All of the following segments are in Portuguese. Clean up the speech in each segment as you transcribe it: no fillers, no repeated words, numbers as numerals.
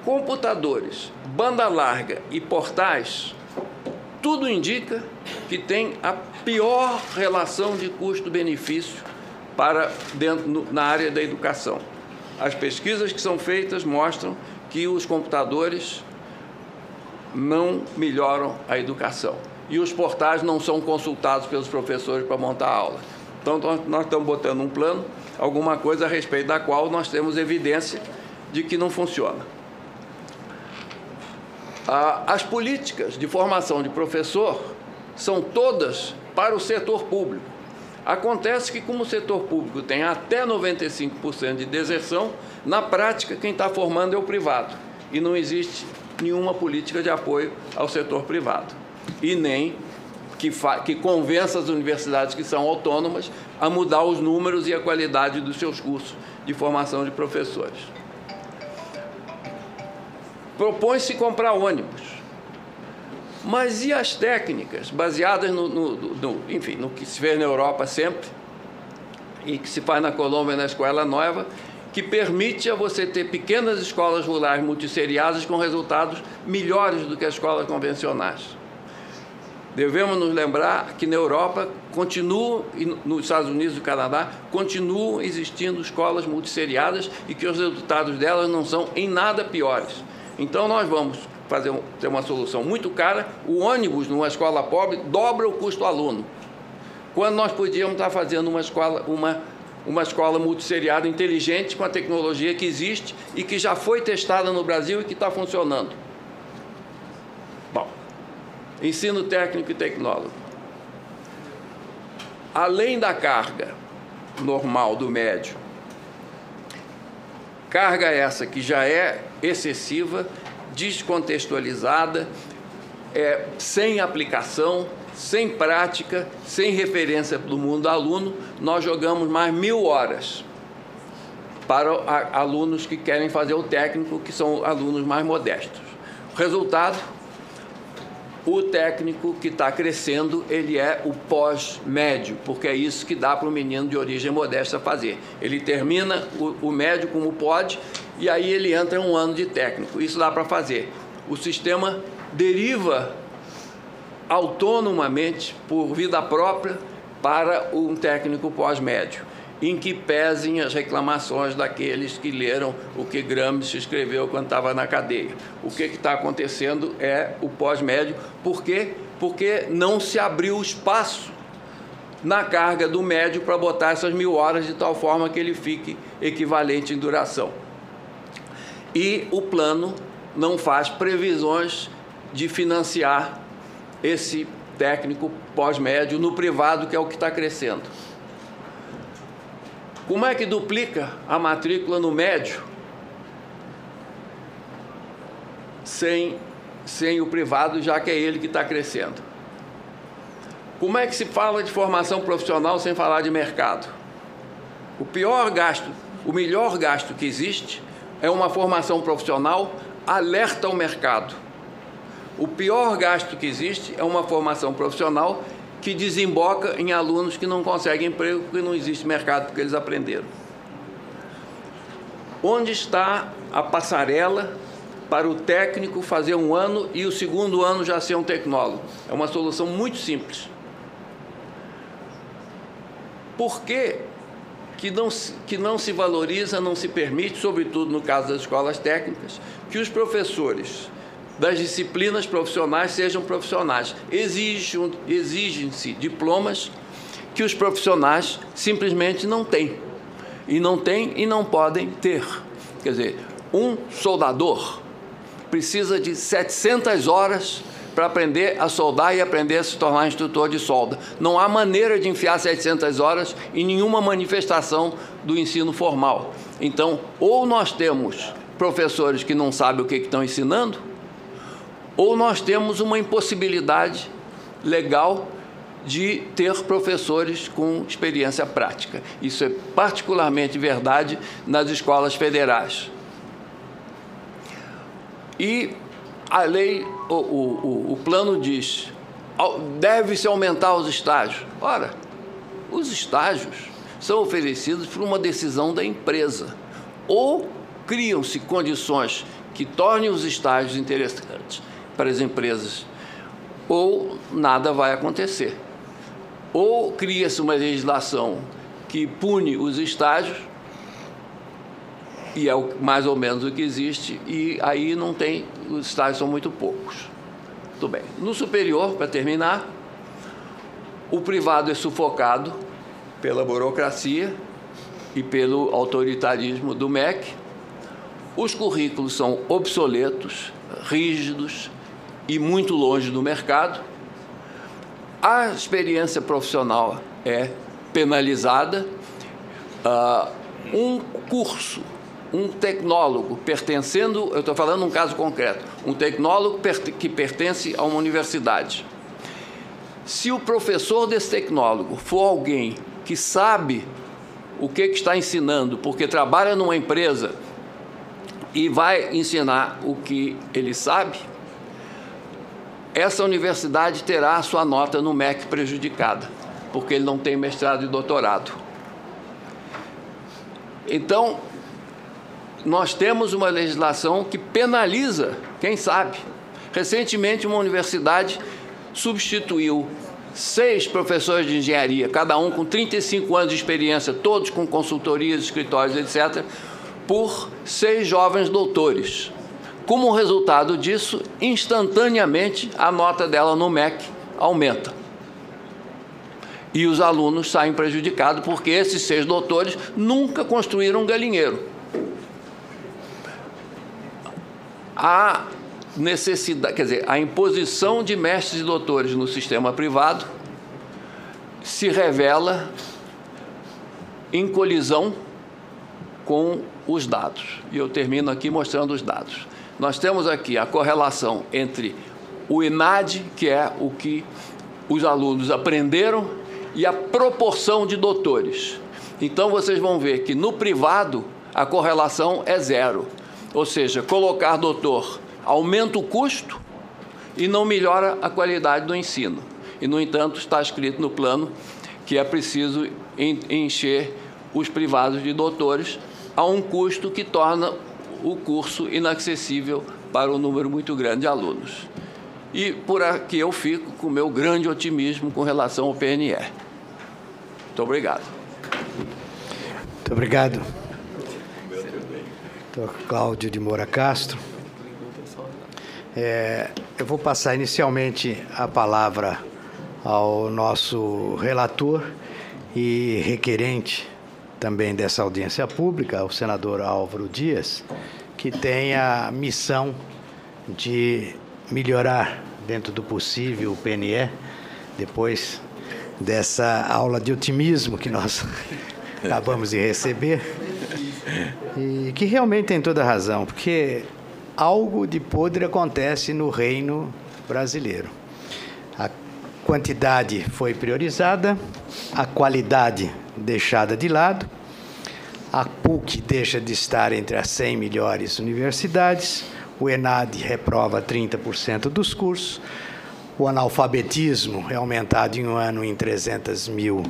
computadores, banda larga e portais, tudo indica que tem a pior relação de custo-benefício na área da educação. As pesquisas que são feitas mostram que os computadores não melhoram a educação e os portais não são consultados pelos professores para montar a aula. Então, nós estamos botando um plano, alguma coisa a respeito da qual nós temos evidência de que não funciona. As políticas de formação de professor são todas para o setor público. Acontece que, como o setor público tem até 95% de deserção, na prática, quem está formando é o privado. E não existe nenhuma política de apoio ao setor privado. E nem que convença as universidades que são autônomas a mudar os números e a qualidade dos seus cursos de formação de professores. Propõe-se comprar ônibus. Mas e as técnicas baseadas enfim, no que se fez na Europa sempre e que se faz na Colômbia na Escola Nova, que permite a você ter pequenas escolas rurais multisseriadas com resultados melhores do que as escolas convencionais. Devemos nos lembrar que na Europa continuam, e nos Estados Unidos e no Canadá, continuam existindo escolas multisseriadas e que os resultados delas não são em nada piores. Então, nós vamos ter uma solução muito cara. O ônibus numa escola pobre dobra o custo aluno, quando nós podíamos estar fazendo uma escola multisseriada inteligente com a tecnologia que existe e que já foi testada no Brasil e que está funcionando. Bom, ensino técnico e tecnólogo. Além da carga normal do médio, carga essa que já é excessiva, descontextualizada, sem aplicação, sem prática, sem referência do mundo do aluno, nós jogamos mais 1000 horas para alunos que querem fazer o técnico, que são alunos mais modestos. Resultado, o técnico que está crescendo, ele é o pós-médio, porque é isso que dá para o menino de origem modesta fazer. Ele termina o médio como pode, e aí ele entra em um ano de técnico. Isso dá para fazer. O sistema deriva autonomamente, por vida própria, para um técnico pós-médio, em que pesem as reclamações daqueles que leram o que Gramsci escreveu quando estava na cadeia. O que está acontecendo é o pós-médio. Por quê? Porque não se abriu espaço na carga do médio para botar essas 1000 horas de tal forma que ele fique equivalente em duração. E o plano não faz previsões de financiar esse técnico pós-médio no privado, que é o que está crescendo. Como é que duplica a matrícula no médio sem o privado, já que é ele que está crescendo? Como é que se fala de formação profissional sem falar de mercado? O melhor gasto que existe é uma formação profissional alerta ao mercado. O pior gasto que existe é uma formação profissional que desemboca em alunos que não conseguem emprego porque não existe mercado porque eles aprenderam. Onde está a passarela para o técnico fazer um ano e o segundo ano já ser um tecnólogo? É uma solução muito simples. Por que não se valoriza, não se permite, sobretudo no caso das escolas técnicas, que os professores das disciplinas profissionais sejam profissionais? Exigem-se diplomas que os profissionais simplesmente não têm. E não podem ter. Quer dizer, um soldador precisa de 700 horas para aprender a soldar e aprender a se tornar instrutor de solda. Não há maneira de enfiar 700 horas em nenhuma manifestação do ensino formal. Então, ou nós temos professores que não sabem o que estão ensinando, ou nós temos uma impossibilidade legal de ter professores com experiência prática. Isso é particularmente verdade nas escolas federais. E a lei, o plano diz, deve-se aumentar os estágios. Ora, os estágios são oferecidos por uma decisão da empresa. Ou criam-se condições que torne os estágios interessantes para as empresas, ou nada vai acontecer. Ou cria-se uma legislação que pune os estágios, e é mais ou menos o que existe, e aí não tem, os estágios são muito poucos. Muito bem. No superior, para terminar, o privado é sufocado pela burocracia e pelo autoritarismo do MEC. Os currículos são obsoletos, rígidos e muito longe do mercado. A experiência profissional é penalizada. Um curso, um tecnólogo pertencendo, eu estou falando um caso concreto, um tecnólogo que pertence a uma universidade. Se o professor desse tecnólogo for alguém que sabe o que está ensinando, porque trabalha numa empresa e vai ensinar o que ele sabe, essa universidade terá a sua nota no MEC prejudicada, porque ele não tem mestrado e doutorado. Então, nós temos uma legislação que penaliza quem sabe. Recentemente, uma universidade substituiu 6 professores de engenharia, cada um com 35 anos de experiência, todos com consultorias, escritórios, etc., por 6 jovens doutores. Como resultado disso, instantaneamente, a nota dela no MEC aumenta. E os alunos saem prejudicados, porque esses 6 doutores nunca construíram um galinheiro. A necessidade, quer dizer, a imposição de mestres e doutores no sistema privado se revela em colisão com os dados. E eu termino aqui mostrando os dados. Nós temos aqui a correlação entre o INAD, que é o que os alunos aprenderam, e a proporção de doutores. Então, vocês vão ver que no privado a correlação é 0. Ou seja, colocar doutor aumenta o custo e não melhora a qualidade do ensino. E, no entanto, está escrito no plano que é preciso encher os privados de doutores a um custo que torna o curso inacessível para um número muito grande de alunos. E por aqui eu fico com o meu grande otimismo com relação ao PNE. Muito obrigado. Muito obrigado. Dr. Cláudio de Moura Castro. Eu vou passar inicialmente a palavra ao nosso relator e requerente também dessa audiência pública, o senador Álvaro Dias, que tem a missão de melhorar, dentro do possível, o PNE, depois dessa aula de otimismo que nós acabamos de receber, e que realmente tem toda a razão, porque algo de podre acontece no reino brasileiro. A quantidade foi priorizada, a qualidade deixada de lado, a PUC deixa de estar entre as 100 melhores universidades, o ENAD reprova 30% dos cursos, o analfabetismo é aumentado em um ano em 300 mil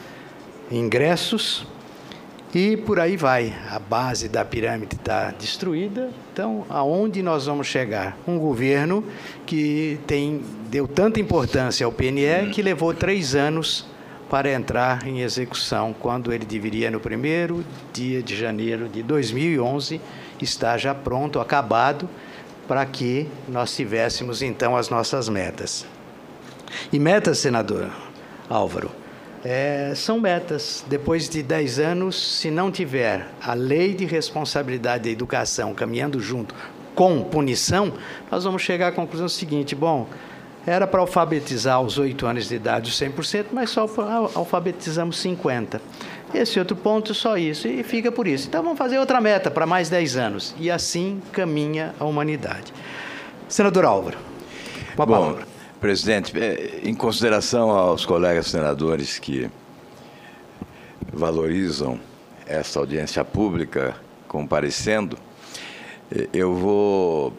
ingressos, e por aí vai. A base da pirâmide está destruída. Então, aonde nós vamos chegar? Um governo que deu tanta importância ao PNE que levou 3 anos para entrar em execução, quando ele deveria, no 1º dia de janeiro de 2011, estar já pronto, acabado, para que nós tivéssemos, então, as nossas metas. E metas, senador Álvaro, são metas. Depois de 10 anos, se não tiver a lei de responsabilidade da educação caminhando junto com punição, nós vamos chegar à conclusão seguinte: bom, era para alfabetizar aos 8 anos de idade os 100%, mas só alfabetizamos 50%. Esse outro ponto, só isso, e fica por isso. Então, vamos fazer outra meta para mais 10 anos. E assim caminha a humanidade. Senador Álvaro, uma palavra. Presidente, em consideração aos colegas senadores que valorizam essa audiência pública comparecendo, eu vou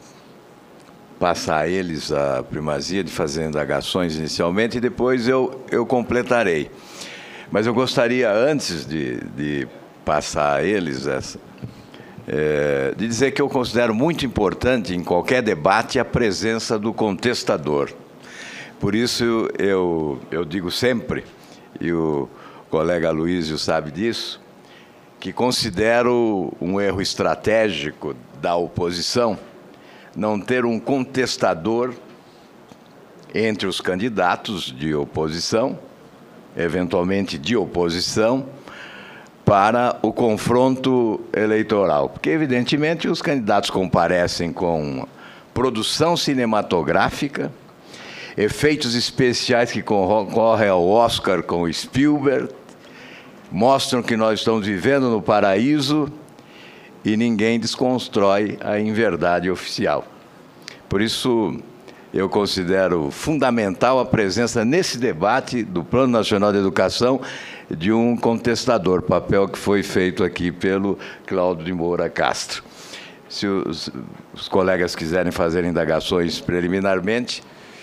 passar a eles a primazia de fazer indagações inicialmente e depois eu completarei. Mas eu gostaria, antes de passar a eles de dizer que eu considero muito importante em qualquer debate a presença do contestador. Por isso eu digo sempre, e o colega Aloysio sabe disso, que considero um erro estratégico da oposição não ter um contestador entre os candidatos de oposição, eventualmente de oposição, para o confronto eleitoral. Porque, evidentemente, os candidatos comparecem com produção cinematográfica, efeitos especiais que concorrem ao Oscar com o Spielberg, mostram que nós estamos vivendo no paraíso e ninguém desconstrói a inverdade oficial. Por isso, eu considero fundamental a presença nesse debate do Plano Nacional de Educação de um contestador, papel que foi feito aqui pelo Cláudio de Moura Castro. Se os colegas quiserem fazer indagações preliminarmente...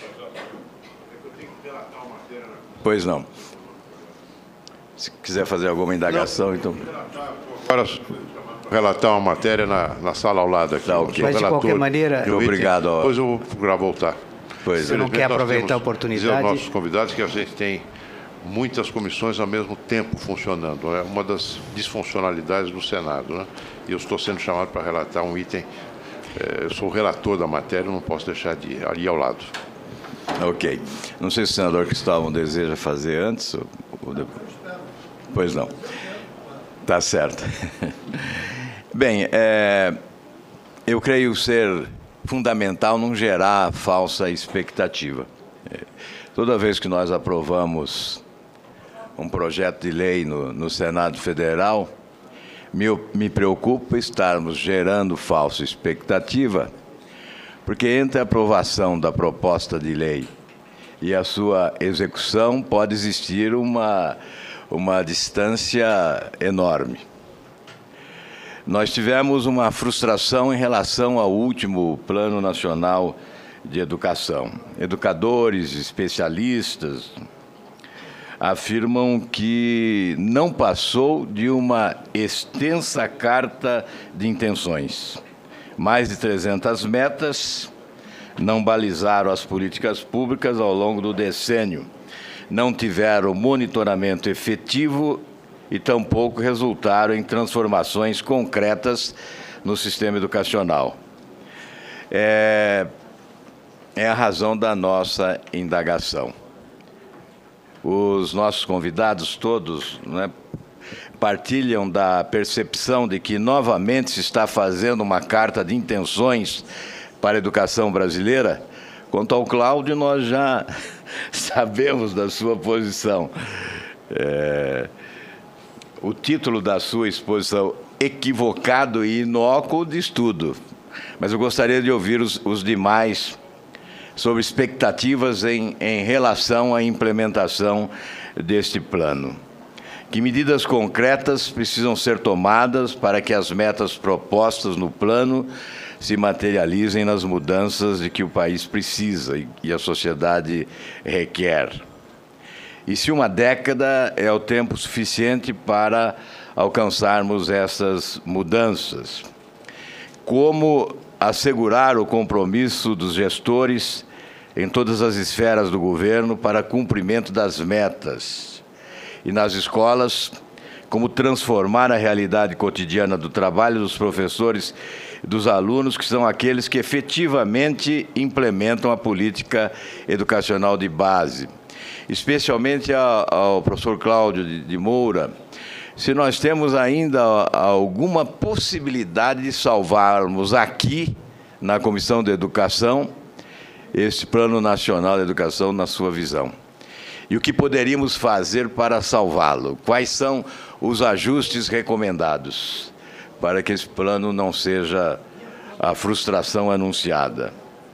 Pois não. Se quiser fazer alguma indagação, então... Para relatar uma matéria na sala ao lado aqui. Tá, okay. Mas, de qualquer maneira... Obrigado. Depois eu vou procurar voltar. Pois Você não quer aproveitar a oportunidade? Dizer aos nossos convidados que a gente tem muitas comissões ao mesmo tempo funcionando. É uma das disfuncionalidades do Senado, né? E eu estou sendo chamado para relatar um item. Eu sou o relator da matéria, não posso deixar de ir ali ao lado. Ok. Não sei se o senador Cristóvão deseja fazer antes ou depois. Pois não. Tá certo. Bem, eu creio ser fundamental não gerar falsa expectativa. Toda vez que nós aprovamos um projeto de lei no Senado Federal, me preocupa estarmos gerando falsa expectativa, porque entre a aprovação da proposta de lei e a sua execução pode existir uma distância enorme. Nós tivemos uma frustração em relação ao último Plano Nacional de Educação. Educadores, especialistas, afirmam que não passou de uma extensa carta de intenções. Mais de 300 metas, não balizaram as políticas públicas ao longo do decênio, não tiveram monitoramento efetivo e tampouco resultaram em transformações concretas no sistema educacional. É a razão da nossa indagação. Os nossos convidados todos, né, partilham da percepção de que novamente se está fazendo uma carta de intenções para a educação brasileira. Quanto ao Cláudio, nós já sabemos da sua posição. O título da sua exposição, equivocado e inócuo de estudo. Mas eu gostaria de ouvir os demais sobre expectativas em relação à implementação deste plano. Que medidas concretas precisam ser tomadas para que as metas propostas no plano se materializem nas mudanças de que o país precisa e a sociedade requer? E se uma década é o tempo suficiente para alcançarmos essas mudanças? Como assegurar o compromisso dos gestores em todas as esferas do governo para cumprimento das metas? E nas escolas, como transformar a realidade cotidiana do trabalho dos professores e dos alunos, que são aqueles que efetivamente implementam a política educacional de base? Especialmente ao professor Cláudio de Moura, se nós temos ainda alguma possibilidade de salvarmos aqui, na Comissão de Educação, este Plano Nacional de Educação na sua visão. E o que poderíamos fazer para salvá-lo? Quais são os ajustes recomendados para que esse plano não seja a frustração anunciada?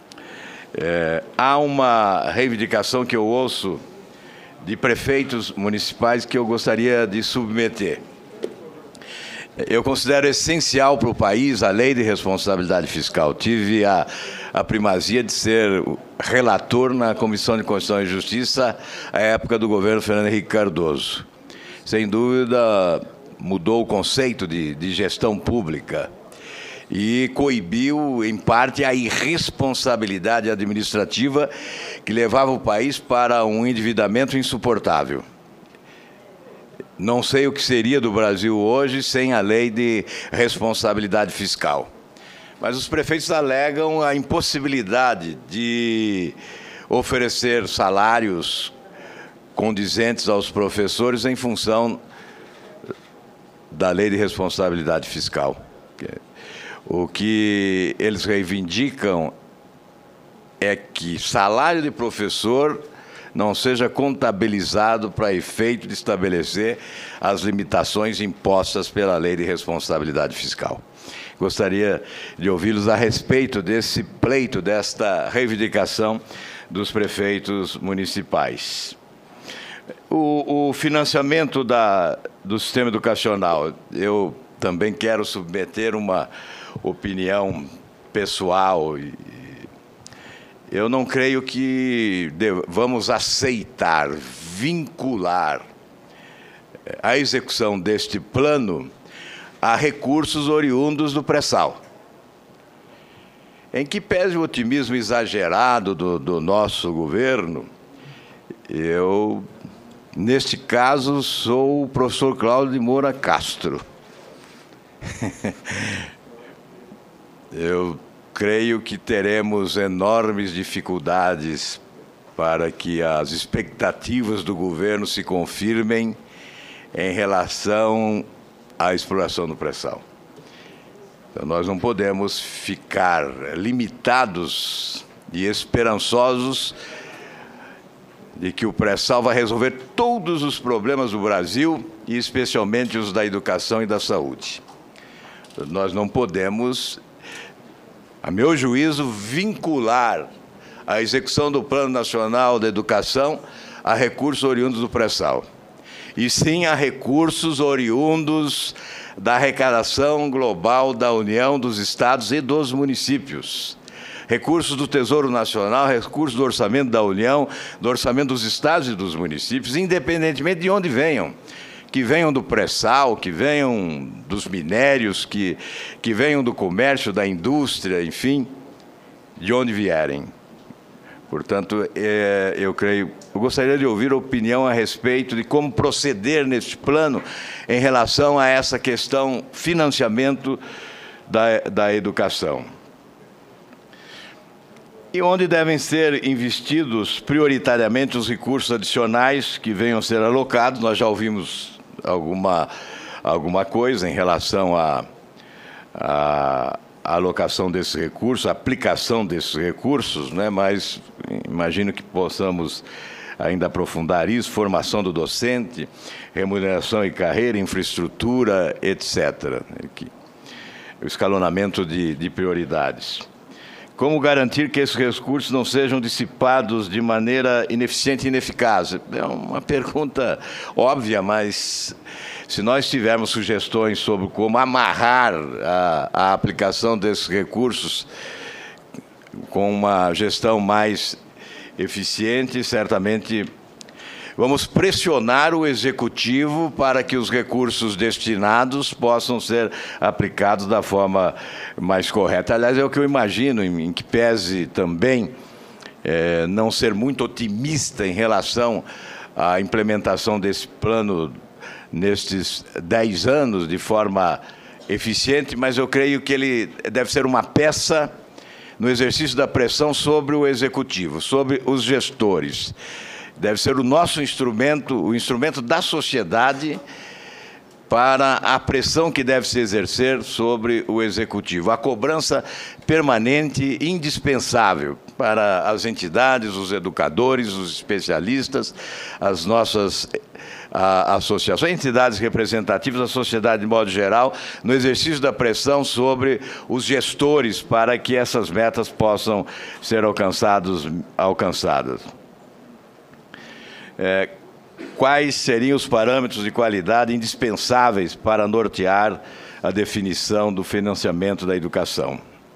Há uma reivindicação que eu ouço de prefeitos municipais que eu gostaria de submeter. Eu considero essencial para o país a lei de responsabilidade fiscal. Tive a primazia de ser relator na Comissão de Constituição e Justiça à época do governo Fernando Henrique Cardoso. Sem dúvida, mudou o conceito de gestão pública. e coibiu, em parte, a irresponsabilidade administrativa que levava o país para um endividamento insuportável. Não sei o que seria do Brasil hoje sem a lei de responsabilidade fiscal. Mas os prefeitos alegam a impossibilidade de oferecer salários condizentes aos professores em função da lei de responsabilidade fiscal. O que eles reivindicam é que salário de professor não seja contabilizado para efeito de estabelecer as limitações impostas pela lei de responsabilidade fiscal. Gostaria de ouvi-los a respeito desse pleito, desta reivindicação dos prefeitos municipais. O financiamento do sistema educacional, eu também quero submeter uma opinião pessoal. Eu não creio que vamos aceitar, vincular a execução deste plano a recursos oriundos do pré-sal. Em que pese o otimismo exagerado do nosso governo, eu, neste caso, sou o professor Cláudio de Moura Castro. Eu creio que teremos enormes dificuldades para que as expectativas do governo se confirmem em relação à exploração do pré-sal. Então, nós não podemos ficar limitados e esperançosos de que o pré-sal vai resolver todos os problemas do Brasil, e especialmente os da educação e da saúde. Nós não podemos, a meu juízo, vincular a execução do Plano Nacional de Educação a recursos oriundos do pré-sal, e sim a recursos oriundos da arrecadação global da União, dos estados e dos municípios. Recursos do Tesouro Nacional, recursos do orçamento da União, do orçamento dos estados e dos municípios, independentemente de onde venham. Que venham do pré-sal, que venham dos minérios, que venham do comércio, da indústria, enfim, de onde vierem. Portanto, eu gostaria de ouvir a opinião a respeito de como proceder neste plano em relação a essa questão financiamento da educação. E onde devem ser investidos prioritariamente os recursos adicionais que venham a ser alocados. Nós já ouvimos alguma coisa em relação à alocação desses recursos, a aplicação desses recursos, né? Mas imagino que possamos ainda aprofundar isso: formação do docente, remuneração e carreira, infraestrutura, etc. O escalonamento de prioridades. Como garantir que esses recursos não sejam dissipados de maneira ineficiente e ineficaz? É uma pergunta óbvia, mas se nós tivermos sugestões sobre como amarrar a aplicação desses recursos com uma gestão mais eficiente, certamente vamos pressionar o Executivo para que os recursos destinados possam ser aplicados da forma mais correta. Aliás, é o que eu imagino, em que pese também não ser muito otimista em relação à implementação desse plano nestes 10 anos de forma eficiente, mas eu creio que ele deve ser uma peça no exercício da pressão sobre o Executivo, sobre os gestores. Deve ser o nosso instrumento, o instrumento da sociedade para a pressão que deve se exercer sobre o Executivo. A cobrança permanente e indispensável para as entidades, os educadores, os especialistas, as nossas associações, entidades representativas, a sociedade de modo geral, no exercício da pressão sobre os gestores para que essas metas possam ser alcançadas. Quais seriam os parâmetros de qualidade indispensáveis para nortear a definição do financiamento da educação?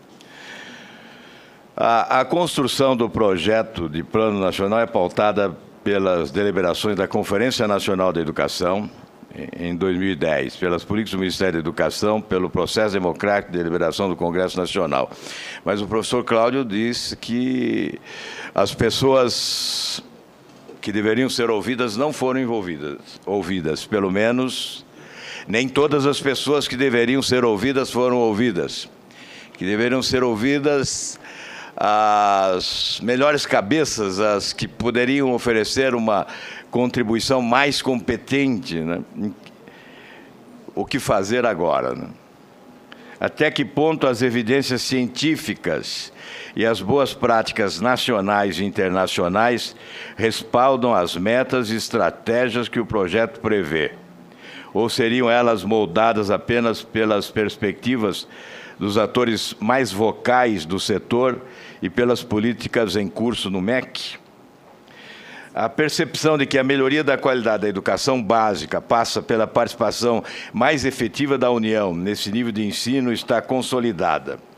A construção do projeto de Plano Nacional é pautada pelas deliberações da Conferência Nacional da Educação, em 2010, pelas políticas do Ministério da Educação, pelo processo democrático de deliberação do Congresso Nacional. Mas o professor Cláudio disse que as pessoas que deveriam ser ouvidas não foram ouvidas, pelo menos nem todas as pessoas que deveriam ser ouvidas foram ouvidas. Que deveriam ser ouvidas as melhores cabeças, as que poderiam oferecer uma contribuição mais competente, né? O que fazer agora, né? Até que ponto as evidências científicas e as boas práticas nacionais e internacionais respaldam as metas e estratégias que o projeto prevê? Ou seriam elas moldadas apenas pelas perspectivas dos atores mais vocais do setor e pelas políticas em curso no MEC? A percepção de que a melhoria da qualidade da educação básica passa pela participação mais efetiva da União nesse nível de ensino está consolidada.